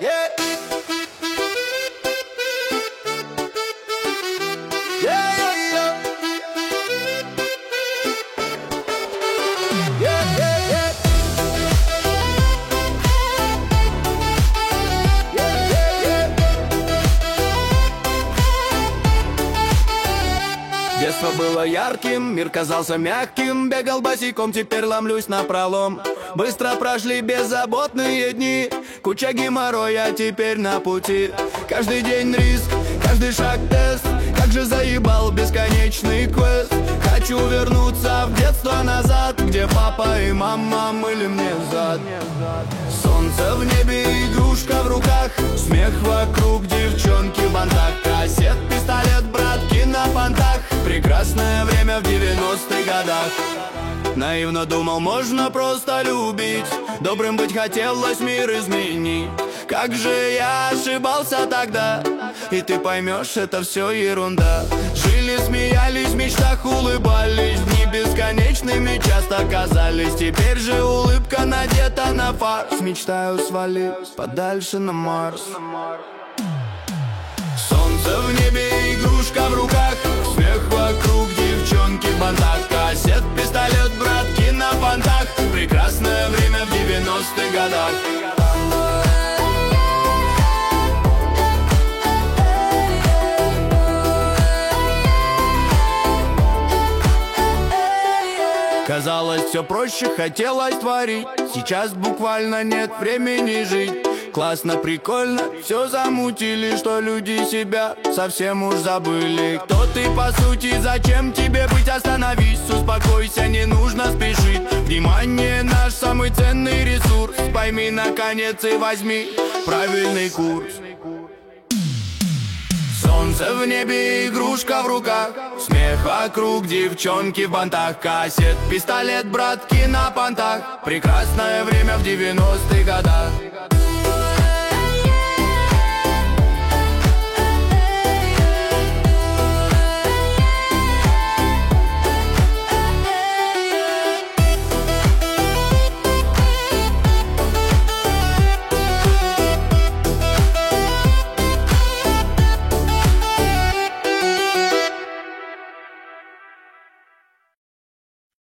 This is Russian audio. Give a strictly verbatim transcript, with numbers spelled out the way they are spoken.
Yeah. Yeah, yeah, yeah. Yeah, yeah, yeah. Yeah, yeah, yeah. Детство было ярким, мир казался мягким. Бегал босиком, теперь ломлюсь напролом. Быстро прошли беззаботные дни. Куча геморроя теперь на пути. Каждый день риск, каждый шаг тест. Как же заебал бесконечный квест. Хочу вернуться в детство назад, где папа и мама мыли мне зад. Солнце в небе, игрушка в руках. Смех вокруг, девчонки в бантах. Кассет, пистолет, братки на понтах. Прекрасное время в девяностых годах. Наивно думал, можно просто любить. Добрым быть хотелось, мир изменить. Как же я ошибался тогда. И ты поймешь, это все ерунда. Жили, смеялись, в мечтах улыбались. Дни бесконечными часто казались. Теперь же улыбка надета на фарс. Мечтаю свалить подальше на Марс. Солнце в небе, игрушка в руках. Смех вокруг, девчонки в бантах. Кассет, пистолет, братки на понтах. Прекрасное время в девяностых годах. Казалось, все проще, хотелось творить. Сейчас буквально нет времени жить. Классно, прикольно, все замутили, что люди себя совсем уж забыли. Кто ты по сути, зачем тебе быть? Остановись, успокойся, не нужно спешить. Внимание, наш самый ценный ресурс. Пойми наконец и возьми правильный курс. Солнце в небе, игрушка в руках. Смех вокруг, девчонки в бантах. Кассет, пистолет, братки на понтах. Прекрасное время в девяностых годах.